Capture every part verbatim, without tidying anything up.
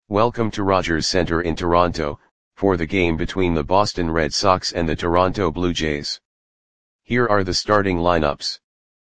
Welcome to Rogers Centre in Toronto, for the game between the Boston Red Sox and the Toronto Blue Jays. Here are the starting lineups.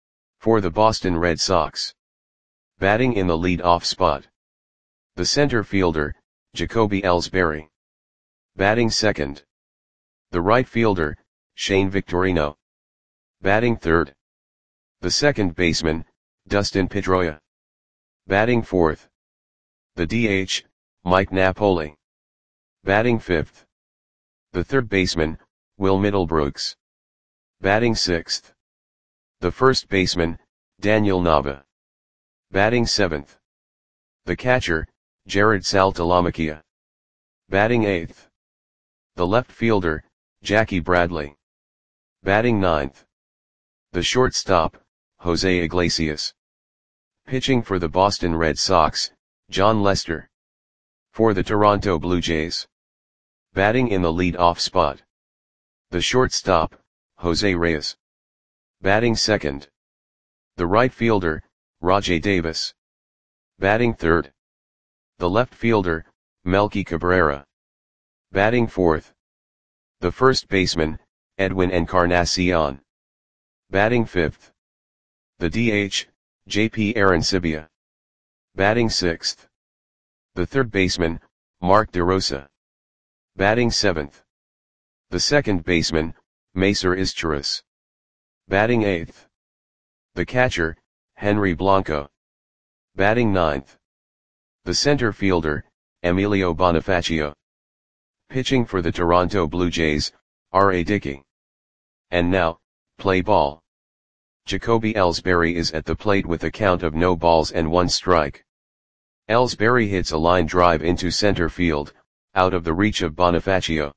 For the Boston Red Sox. Batting in the lead-off spot. The center fielder, Jacoby Ellsbury. Batting second. The right fielder, Shane Victorino. Batting third. The second baseman, Dustin Pedroia. Batting fourth. The D H, Mike Napoli. Batting fifth. The third baseman, Will Middlebrooks. Batting sixth. The first baseman, Daniel Nava. Batting seventh. The catcher, Jared Saltalamacchia. Batting eighth. The left fielder, Jackie Bradley. Batting ninth. The shortstop, Jose Iglesias. Pitching for the Boston Red Sox, John Lester. For the Toronto Blue Jays. Batting in the lead-off spot. The shortstop, Jose Reyes. Batting second. The right fielder, Rajai Davis. Batting third. The left fielder, Melky Cabrera. Batting fourth. The first baseman, Edwin Encarnacion. Batting fifth. The D H, J P Arancibia. Batting sixth. The third baseman, Mark DeRosa. Batting seventh. The second baseman, Macer Izturis. Batting eighth. The catcher, Henry Blanco. Batting ninth. The center fielder, Emilio Bonifacio. Pitching for the Toronto Blue Jays, R A Dickey. And now, play ball. Jacoby Ellsbury is at the plate with a count of no balls and one strike. Ellsbury hits a line drive into center field, out of the reach of Bonifacio.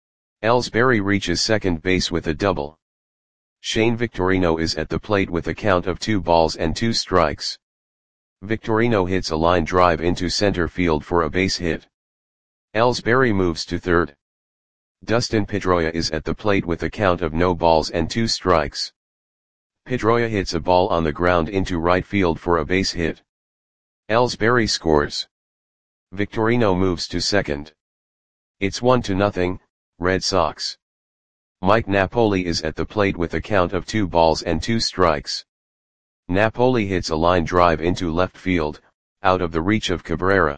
Ellsbury reaches second base with a double. Shane Victorino is at the plate with a count of two balls and two strikes. Victorino hits a line drive into center field for a base hit. Ellsbury moves to third. Dustin Pedroia is at the plate with a count of no balls and two strikes. Pedroia hits a ball on the ground into right field for a base hit. Ellsbury scores. Victorino moves to second. It's one to nothing, Red Sox. Mike Napoli is at the plate with a count of two balls and two strikes. Napoli hits a line drive into left field, out of the reach of Cabrera.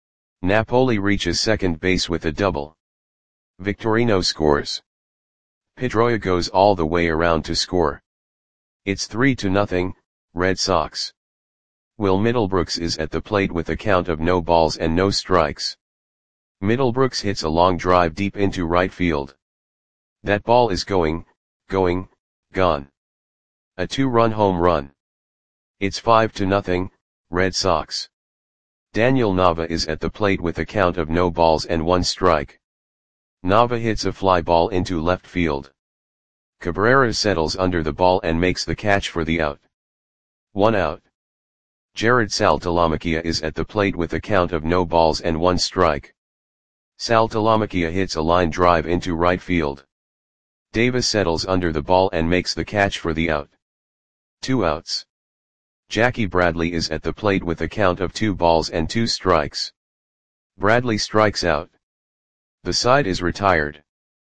Napoli reaches second base with a double. Victorino scores. Pedroia goes all the way around to score. It's three to nothing, Red Sox. Will Middlebrooks is at the plate with a count of no balls and no strikes. Middlebrooks hits a long drive deep into right field. That ball is going, going, gone. A two-run home run. It's five to nothing, Red Sox. Daniel Nava is at the plate with a count of no balls and one strike. Nava hits a fly ball into left field. Cabrera settles under the ball and makes the catch for the out. One out. Jared Saltalamacchia is at the plate with a count of no balls and one strike. Saltalamacchia hits a line drive into right field. Davis settles under the ball and makes the catch for the out. Two outs. Jackie Bradley is at the plate with a count of two balls and two strikes. Bradley strikes out. The side is retired.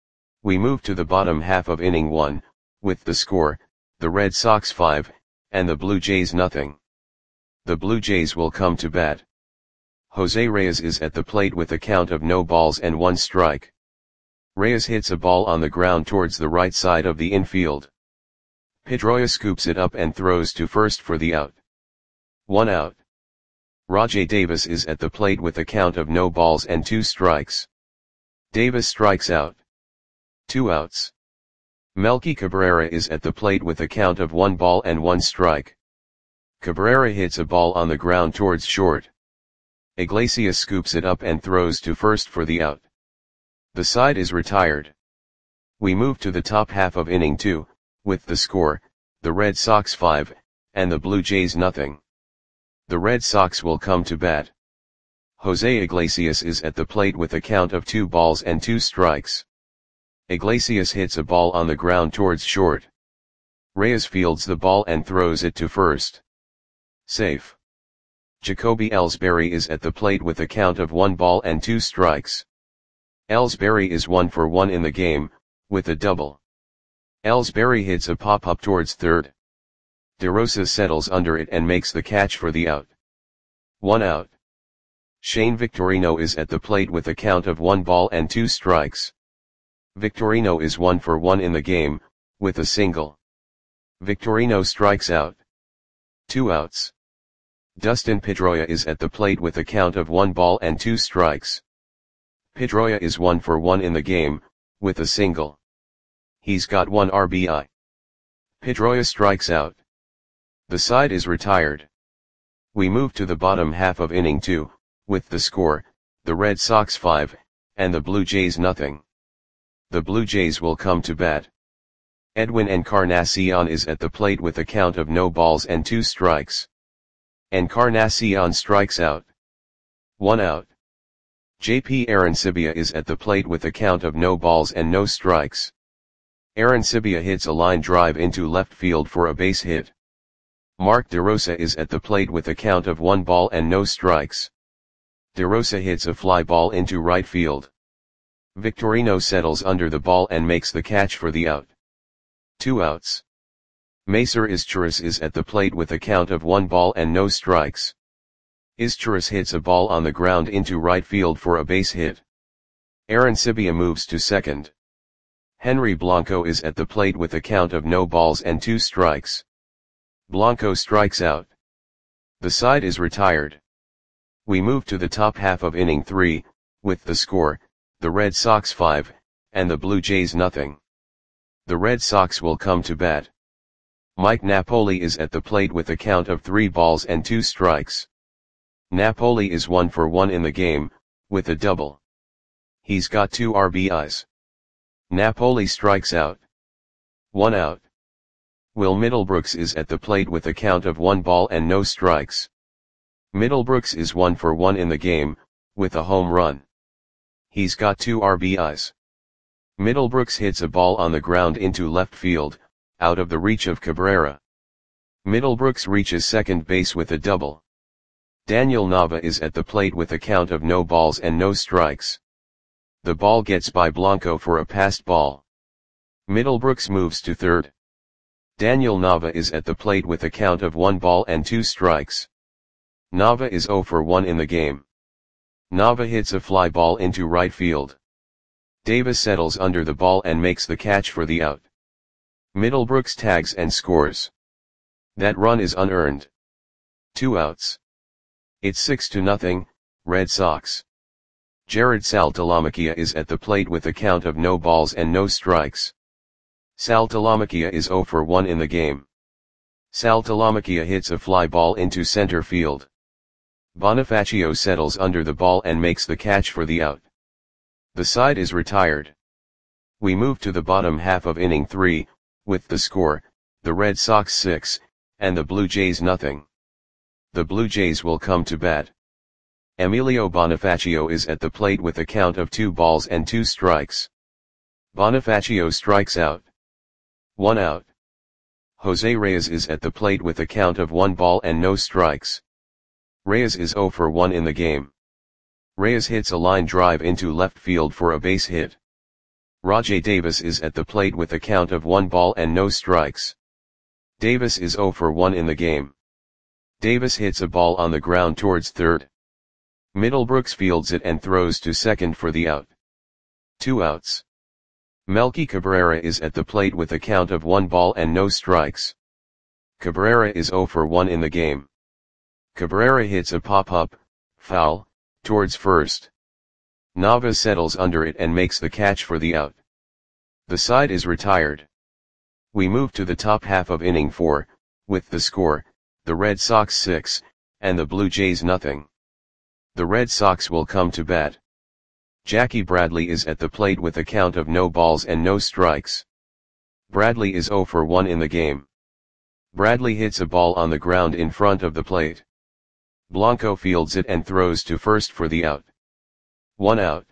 We move to the bottom half of inning one, with the score, the Red Sox five, and the Blue Jays nothing. The Blue Jays will come to bat. Jose Reyes is at the plate with a count of no balls and one strike. Reyes hits a ball on the ground towards the right side of the infield. Pedroia scoops it up and throws to first for the out. One out. Rajai Davis is at the plate with a count of no balls and two strikes. Davis strikes out. Two outs. Melky Cabrera is at the plate with a count of one ball and one strike. Cabrera hits a ball on the ground towards short. Iglesias scoops it up and throws to first for the out. The side is retired. We move to the top half of inning two, with the score, the Red Sox five, and the Blue Jays nothing. The Red Sox will come to bat. Jose Iglesias is at the plate with a count of two balls and two strikes. Iglesias hits a ball on the ground towards short. Reyes fields the ball and throws it to first. Safe. Jacoby Ellsbury is at the plate with a count of one ball and two strikes. Ellsbury is one for one in the game, with a double. Ellsbury hits a pop-up towards third. DeRosa settles under it and makes the catch for the out. One out. Shane Victorino is at the plate with a count of one ball and two strikes. Victorino is one for one in the game, with a single. Victorino strikes out. Two outs. Dustin Pedroia is at the plate with a count of one ball and two strikes. Pedroia is one for one in the game, with a single. He's got one R B I. Pedroia strikes out. The side is retired. We move to the bottom half of inning two, with the score, the Red Sox five, and the Blue Jays nothing. The Blue Jays will come to bat. Edwin Encarnacion is at the plate with a count of no balls and two strikes. Encarnacion strikes out. One out. J P Arancibia is at the plate with a count of no balls and no strikes. Arancibia hits a line drive into left field for a base hit. Mark DeRosa is at the plate with a count of one ball and no strikes. DeRosa hits a fly ball into right field. Victorino settles under the ball and makes the catch for the out. Two outs. Macer Izturis is at the plate with a count of one ball and no strikes. Izturis hits a ball on the ground into right field for a base hit. Arancibia moves to second. Henry Blanco is at the plate with a count of no balls and two strikes. Blanco strikes out. The side is retired. We move to the top half of inning three, with the score, the Red Sox five, and the Blue Jays nothing. The Red Sox will come to bat. Mike Napoli is at the plate with a count of three balls and two strikes. Napoli is one for one in the game, with a double. He's got two R B Is. Napoli strikes out. One out. Will Middlebrooks is at the plate with a count of one ball and no strikes. Middlebrooks is one for one in the game, with a home run. He's got two R B Is. Middlebrooks hits a ball on the ground into left field, out of the reach of Cabrera. Middlebrooks reaches second base with a double. Daniel Nava is at the plate with a count of no balls and no strikes. The ball gets by Blanco for a passed ball. Middlebrooks moves to third. Daniel Nava is at the plate with a count of one ball and two strikes. Nava is zero for one in the game. Nava hits a fly ball into right field. Davis settles under the ball and makes the catch for the out. Middlebrooks tags and scores. That run is unearned. Two outs. It's six to nothing, Red Sox. Jared Saltalamacchia is at the plate with a count of no balls and no strikes. Saltalamacchia is zero for one in the game. Saltalamacchia hits a fly ball into center field. Bonifacio settles under the ball and makes the catch for the out. The side is retired. We move to the bottom half of inning three, with the score, the Red Sox six, and the Blue Jays nothing. The Blue Jays will come to bat. Emilio Bonifacio is at the plate with a count of two balls and two strikes. Bonifacio strikes out. One out. Jose Reyes is at the plate with a count of one ball and no strikes. Reyes is zero for one in the game. Reyes hits a line drive into left field for a base hit. Rajai Davis is at the plate with a count of one ball and no strikes. Davis is zero for one in the game. Davis hits a ball on the ground towards third. Middlebrooks fields it and throws to second for the out. Two outs. Melky Cabrera is at the plate with a count of one ball and no strikes. Cabrera is zero for one in the game. Cabrera hits a pop-up, foul, towards first. Nava settles under it and makes the catch for the out. The side is retired. We move to the top half of inning four, with the score, the Red Sox six, and the Blue Jays nothing. The Red Sox will come to bat. Jackie Bradley is at the plate with a count of no balls and no strikes. Bradley is zero for one in the game. Bradley hits a ball on the ground in front of the plate. Blanco fields it and throws to first for the out. One out.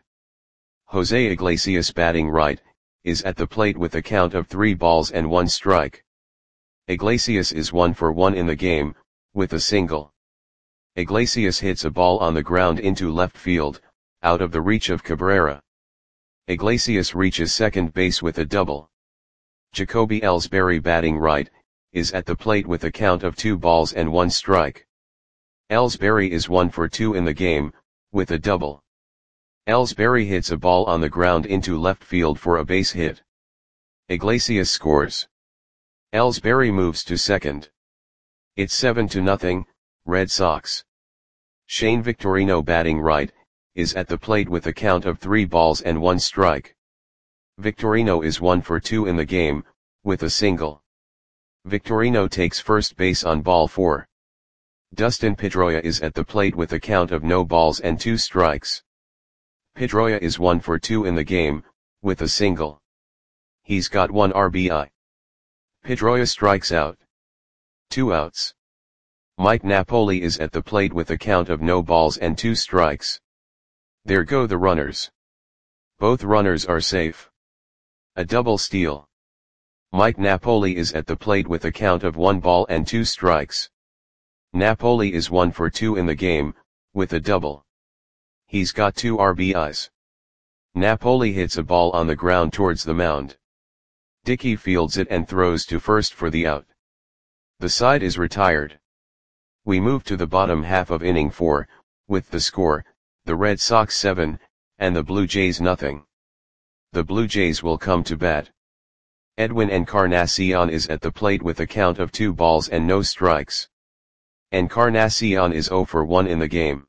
Jose Iglesias, batting right, is at the plate with a count of three balls and one strike. Iglesias is one for one in the game, with a single. Iglesias hits a ball on the ground into left field, out of the reach of Cabrera. Iglesias reaches second base with a double. Jacoby Ellsbury, batting right, is at the plate with a count of two balls and one strike. Ellsbury is one for two in the game, with a double. Ellsbury hits a ball on the ground into left field for a base hit. Iglesias scores. Ellsbury moves to second. It's seven to nothing, Red Sox. Shane Victorino, batting right, is at the plate with a count of three balls and one strike. Victorino is one for two in the game, with a single. Victorino takes first base on ball four. Dustin Pedroia is at the plate with a count of no balls and two strikes. Pedroia is one for two in the game, with a single. He's got one R B I. Pedroia strikes out. Two outs. Mike Napoli is at the plate with a count of no balls and two strikes. There go the runners. Both runners are safe. A double steal. Mike Napoli is at the plate with a count of one ball and two strikes. Napoli is one for two in the game, with a double. He's got two R B Is. Napoli hits a ball on the ground towards the mound. Dickey fields it and throws to first for the out. The side is retired. We move to the bottom half of inning four, with the score, the Red Sox seven, and the Blue Jays nothing. The Blue Jays will come to bat. Edwin Encarnacion is at the plate with a count of two balls and no strikes. Encarnacion is zero for one in the game.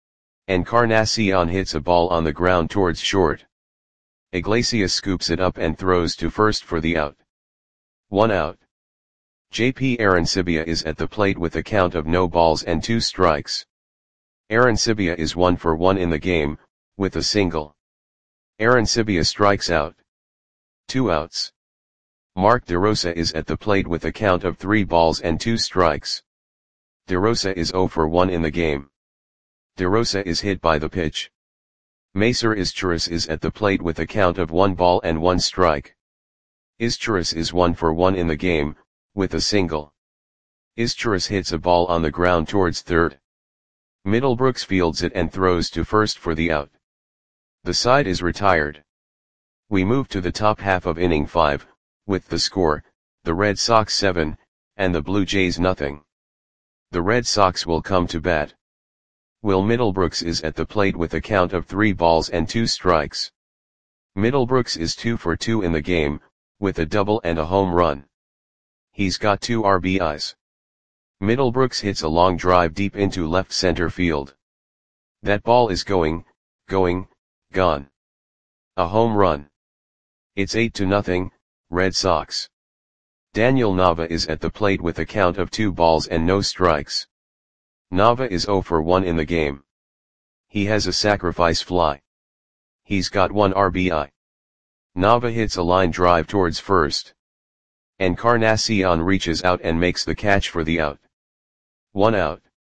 Encarnacion hits a ball on the ground towards short. Iglesias scoops it up and throws to first for the out. One out. J P Arancibia is at the plate with a count of no balls and two strikes. Arancibia is one for one in the game, with a single. Arancibia strikes out. Two outs. Mark DeRosa is at the plate with a count of three balls and two strikes. DeRosa is zero for one in the game. DeRosa is hit by the pitch. Macer Izturis is at the plate with a count of one ball and one strike. Izturis is one for one in the game, with a single. Izturis hits a ball on the ground towards third. Middlebrooks fields it and throws to first for the out. The side is retired. We move to the top half of inning five, with the score, the Red Sox seven, and the Blue Jays nothing. The Red Sox will come to bat. Will Middlebrooks is at the plate with a count of three balls and two strikes. Middlebrooks is two for two in the game, with a double and a home run. He's got two R B Is. Middlebrooks hits a long drive deep into left center field. That ball is going, going, gone. A home run. It's eight to nothing, Red Sox. Daniel Nava is at the plate with a count of two balls and no strikes. Nava is zero for one in the game. He has a sacrifice fly. He's got one R B I. Nava hits a line drive towards first. Encarnacion reaches out and makes the catch for the out. One out.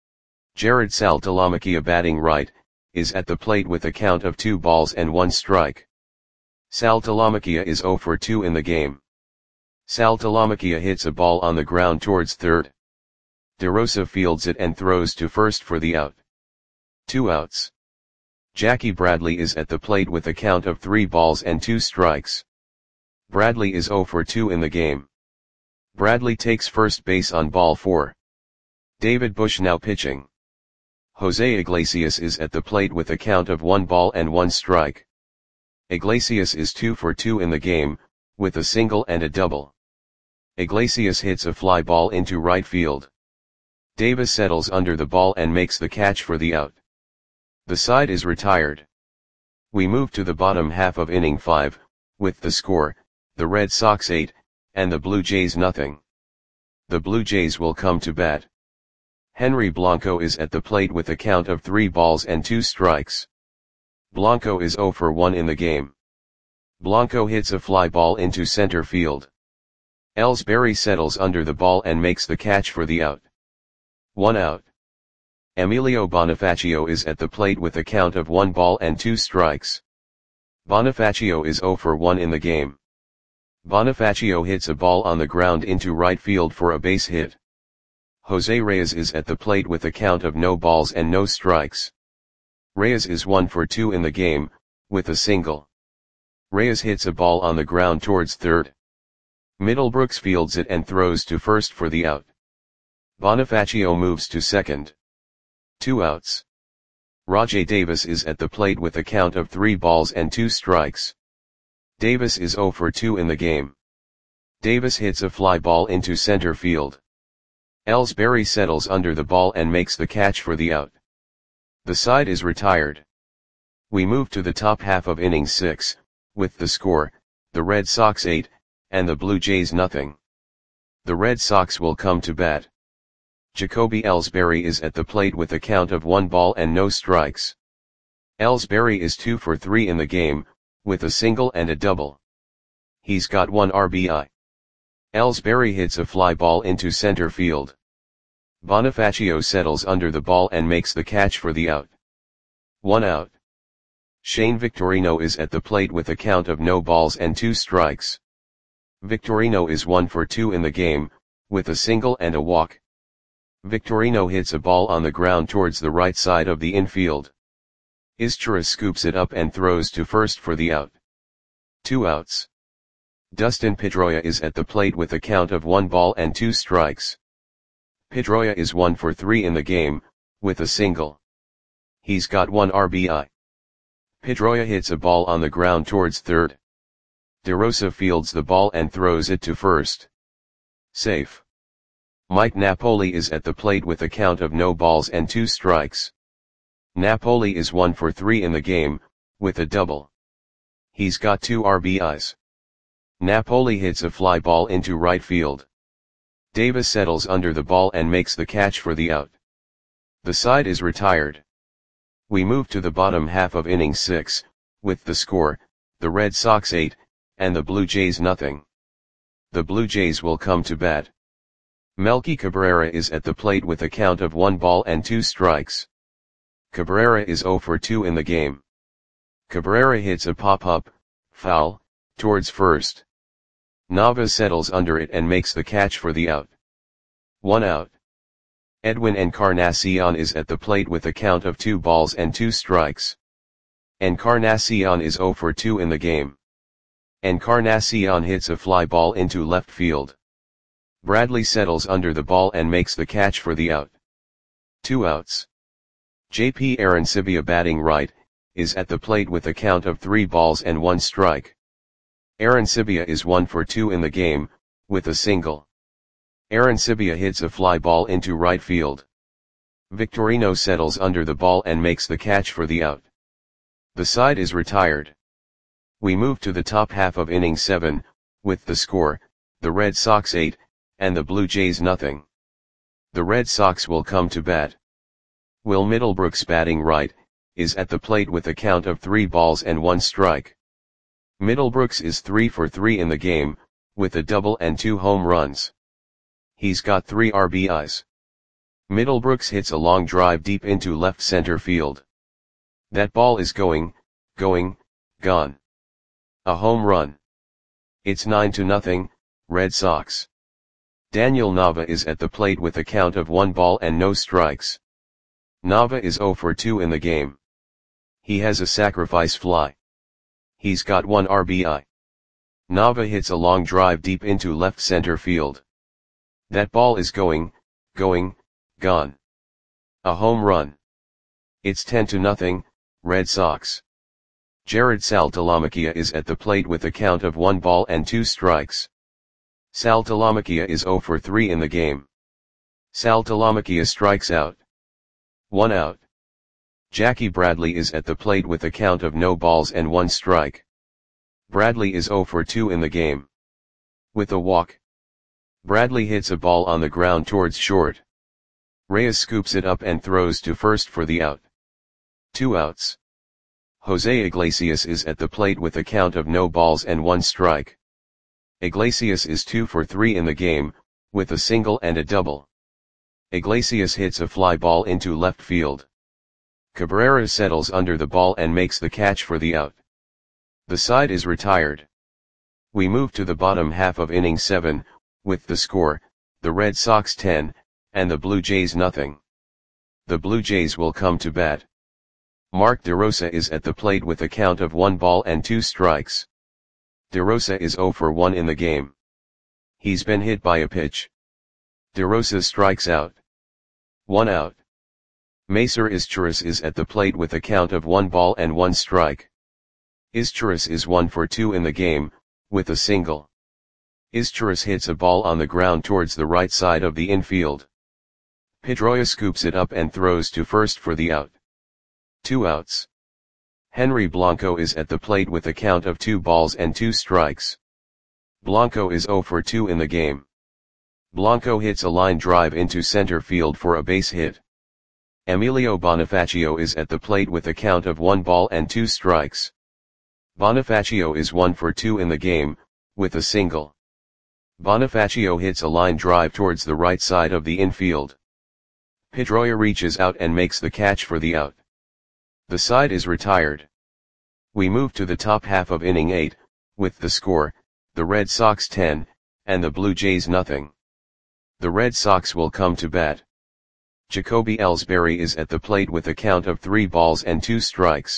Jared Saltalamacchia, batting right, is at the plate with a count of two balls and one strike. Saltalamacchia is zero for two in the game. Saltalamacchia hits a ball on the ground towards third. DeRosa fields it and throws to first for the out. Two outs. Jackie Bradley is at the plate with a count of three balls and two strikes. Bradley is zero for two in the game. Bradley takes first base on ball four. David Bush now pitching. Jose Iglesias is at the plate with a count of one ball and one strike. Iglesias is two for two in the game, with a single and a double. Iglesias hits a fly ball into right field. Davis settles under the ball and makes the catch for the out. The side is retired. We move to the bottom half of inning five, with the score, the Red Sox eight, and the Blue Jays nothing. The Blue Jays will come to bat. Henry Blanco is at the plate with a count of three balls and two strikes. Blanco is zero for one in the game. Blanco hits a fly ball into center field. Ellsbury settles under the ball and makes the catch for the out. One out. Emilio Bonifacio is at the plate with a count of one ball and two strikes. Bonifacio is zero for one in the game. Bonifacio hits a ball on the ground into right field for a base hit. Jose Reyes is at the plate with a count of no balls and no strikes. Reyes is one for two in the game, with a single. Reyes hits a ball on the ground towards third. Middlebrooks fields it and throws to first for the out. Bonifacio moves to second. Two outs. Rajai Davis is at the plate with a count of three balls and two strikes. Davis is zero for two in the game. Davis hits a fly ball into center field. Ellsbury settles under the ball and makes the catch for the out. The side is retired. We move to the top half of inning six, with the score, the Red Sox eight, and the Blue Jays nothing. The Red Sox will come to bat. Jacoby Ellsbury is at the plate with a count of one ball and no strikes. Ellsbury is two for three in the game, with a single and a double. He's got one R B I. Ellsbury hits a fly ball into center field. Bonifacio settles under the ball and makes the catch for the out. One out. Shane Victorino is at the plate with a count of no balls and two strikes. Victorino is one for two in the game, with a single and a walk. Victorino hits a ball on the ground towards the right side of the infield. Izturis scoops it up and throws to first for the out. Two outs. Dustin Pedroia is at the plate with a count of one ball and two strikes. Pedroia is one for three in the game, with a single. He's got one R B I. Pedroia hits a ball on the ground towards third. DeRosa fields the ball and throws it to first. Safe. Mike Napoli is at the plate with a count of no balls and two strikes. Napoli is one for three in the game, with a double. He's got two R B Is. Napoli hits a fly ball into right field. Davis settles under the ball and makes the catch for the out. The side is retired. We move to the bottom half of inning six, with the score, the Red Sox eight, and the Blue Jays nothing. The Blue Jays will come to bat. Melky Cabrera is at the plate with a count of one ball and two strikes. Cabrera is zero for two in the game. Cabrera hits a pop-up, foul, towards first. Nava settles under it and makes the catch for the out. One out. Edwin Encarnacion is at the plate with a count of two balls and two strikes. Encarnacion is zero for two in the game. Encarnacion hits a fly ball into left field. Bradley settles under the ball and makes the catch for the out. Two outs. J P Arancibia batting right, is at the plate with a count of three balls and one strike. Arancibia is one for two in the game, with a single. Arancibia hits a fly ball into right field. Victorino settles under the ball and makes the catch for the out. The side is retired. We move to the top half of inning seven, with the score, the Red Sox eight, and the Blue Jays nothing. The Red Sox will come to bat. Will Middlebrooks batting right, is at the plate with a count of three balls and one strike. Middlebrooks is three for three in the game, with a double and two home runs. He's got three R B Is. Middlebrooks hits a long drive deep into left center field. That ball is going, going, gone. A home run. It's nine to nothing, Red Sox. Daniel Nava is at the plate with a count of one ball and no strikes. Nava is zero for two in the game. He has a sacrifice fly. He's got one R B I. Nava hits a long drive deep into left center field. That ball is going, going, gone. A home run. It's ten to nothing, Red Sox. Jared Saltalamacchia is at the plate with a count of one ball and two strikes. Saltalamacchia is zero for three in the game. Saltalamacchia strikes out. One out. Jackie Bradley is at the plate with a count of no balls and one strike. Bradley is zero for two in the game. With a walk. Bradley hits a ball on the ground towards short. Reyes scoops it up and throws to first for the out. Two outs. Jose Iglesias is at the plate with a count of no balls and one strike. Iglesias is two for three in the game, with a single and a double. Iglesias hits a fly ball into left field. Cabrera settles under the ball and makes the catch for the out. The side is retired. We move to the bottom half of inning seven, with the score, the Red Sox ten, and the Blue Jays nothing. The Blue Jays will come to bat. Mark DeRosa is at the plate with a count of one ball and two strikes. DeRosa is zero for one in the game. He's been hit by a pitch. DeRosa strikes out. One out. Macer Izturis is at the plate with a count of one ball and one strike. Izturis is one for two in the game, with a single. Izturis hits a ball on the ground towards the right side of the infield. Pedroia scoops it up and throws to first for the out. Two outs. Henry Blanco is at the plate with a count of two balls and two strikes. Blanco is zero for two in the game. Blanco hits a line drive into center field for a base hit. Emilio Bonifacio is at the plate with a count of one ball and two strikes. Bonifacio is one for two in the game, with a single. Bonifacio hits a line drive towards the right side of the infield. Pedroia reaches out and makes the catch for the out. The side is retired. We move to the top half of inning eight, with the score, the Red Sox ten, and the Blue Jays nothing. The Red Sox will come to bat. Jacoby Ellsbury is at the plate with a count of three balls and two strikes.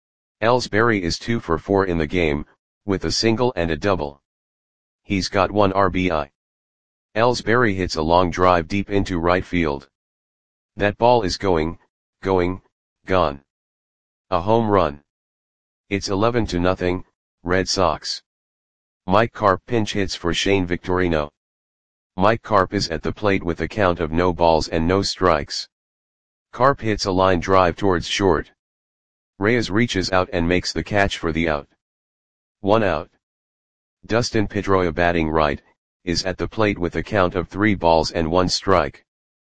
Ellsbury is two for four in the game, with a single and a double. He's got one R B I. Ellsbury hits a long drive deep into right field. That ball is going, going, gone. A home run. It's eleven to nothing, Red Sox. Mike Carp pinch hits for Shane Victorino. Mike Carp is at the plate with a count of no balls and no strikes. Carp hits a line drive towards short. Reyes reaches out and makes the catch for the out. One out. Dustin Pedroia, batting right, is at the plate with a count of three balls and one strike.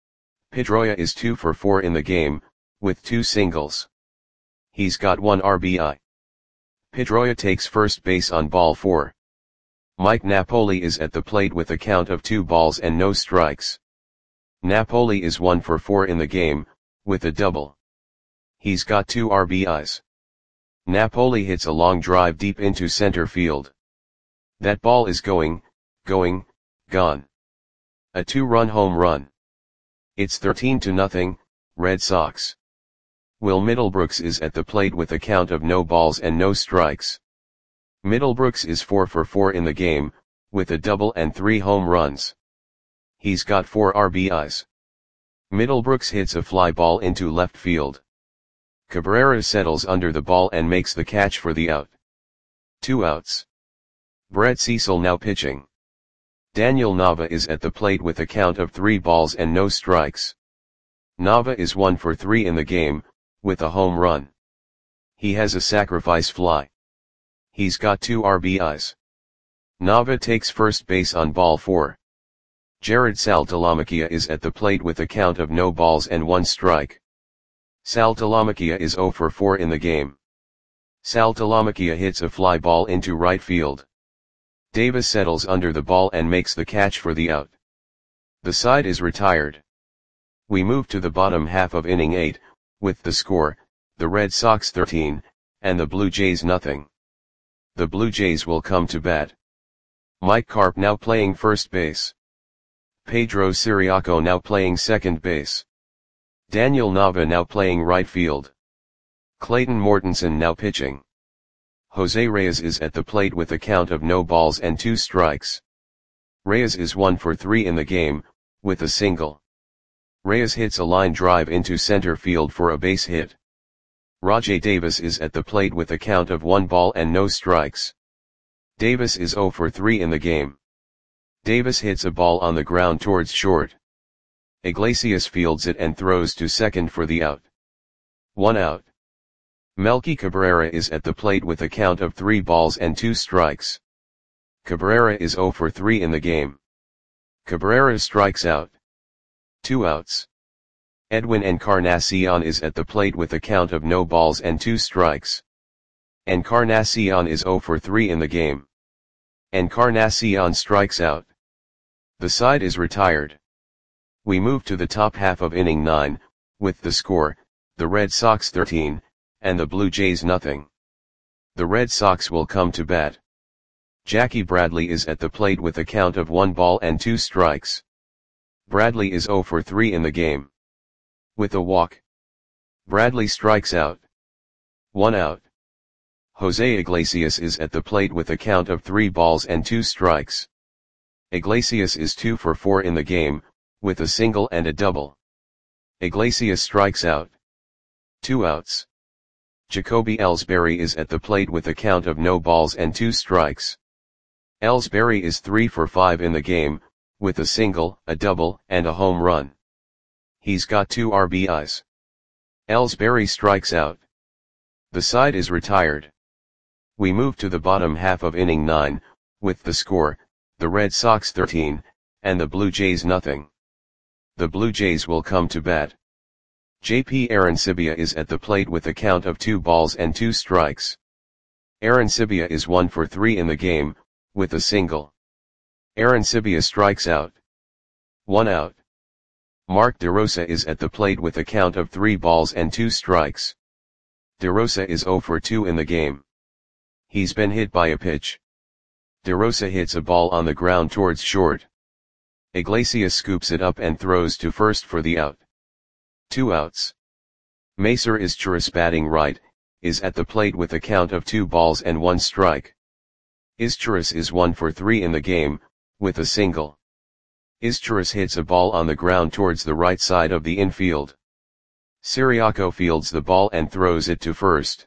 Pedroia is two for four in the game, with two singles. He's got one R B I. Pedroia takes first base on ball four. Mike Napoli is at the plate with a count of two balls and no strikes. Napoli is one for four in the game, with a double. He's got two R B Is. Napoli hits a long drive deep into center field. That ball is going, going, gone. A two-run home run. It's thirteen to nothing, Red Sox. Will Middlebrooks is at the plate with a count of no balls and no strikes. Middlebrooks is four for four in the game, with a double and three home runs. He's got four R B Is. Middlebrooks hits a fly ball into left field. Cabrera settles under the ball and makes the catch for the out. Two outs. Brett Cecil now pitching. Daniel Nava is at the plate with a count of three balls and no strikes. Nava is one for three in the game, with a home run. He has a sacrifice fly. He's got two R B Is. Nava takes first base on ball four. Jared Saltalamacchia is at the plate with a count of no balls and one strike. Saltalamacchia is zero for four in the game. Saltalamacchia hits a fly ball into right field. Davis settles under the ball and makes the catch for the out. The side is retired. We move to the bottom half of inning eight, with the score, the Red Sox thirteen, and the Blue Jays nothing. The Blue Jays will come to bat. Mike Carp now playing first base. Pedro Siriaco now playing second base. Daniel Nava now playing right field. Clayton Mortensen now pitching. Jose Reyes is at the plate with a count of no balls and two strikes. Reyes is one for three in the game, with a single. Reyes hits a line drive into center field for a base hit. Rajai Davis is at the plate with a count of one ball and no strikes. Davis is zero for three in the game. Davis hits a ball on the ground towards short. Iglesias fields it and throws to second for the out. One out. Melky Cabrera is at the plate with a count of three balls and two strikes. Cabrera is zero for three in the game. Cabrera strikes out. Two outs. Edwin Encarnacion is at the plate with a count of no balls and two strikes. Encarnacion is zero for three in the game. Encarnacion strikes out. The side is retired. We move to the top half of inning nine, with the score, the Red Sox thirteen, and the Blue Jays nothing. The Red Sox will come to bat. Jackie Bradley is at the plate with a count of one ball and two strikes. Bradley is zero for three in the game. With a walk, Bradley strikes out. One out. Jose Iglesias is at the plate with a count of three balls and two strikes. Iglesias is two for four in the game, with a single and a double. Iglesias strikes out. Two outs. Jacoby Ellsbury is at the plate with a count of no balls and two strikes. Ellsbury is three for five in the game, with a single, a double, and a home run. He's got two R B Is. Ellsbury strikes out. The side is retired. We move to the bottom half of inning nine, with the score, the Red Sox thirteen, and the Blue Jays nothing. The Blue Jays will come to bat. J P Arencibia is at the plate with a count of two balls and two strikes. Arencibia is one for three in the game, with a single. Arencibia strikes out. One out. Mark DeRosa is at the plate with a count of three balls and two strikes. DeRosa is zero for two in the game. He's been hit by a pitch. DeRosa hits a ball on the ground towards short. Iglesias scoops it up and throws to first for the out. Two outs. Macer Izturis, batting right, is at the plate with a count of two balls and one strike. Izturis is one for three in the game, with a single. Izturis hits a ball on the ground towards the right side of the infield. Ciriaco fields the ball and throws it to first.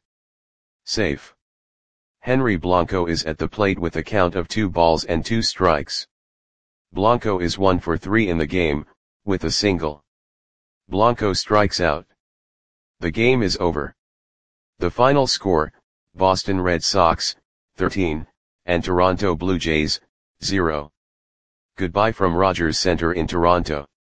Safe. Henry Blanco is at the plate with a count of two balls and two strikes. Blanco is one for three in the game, with a single. Blanco strikes out. The game is over. The final score, Boston Red Sox, thirteen, and Toronto Blue Jays, zero. Goodbye from Rogers Center in Toronto.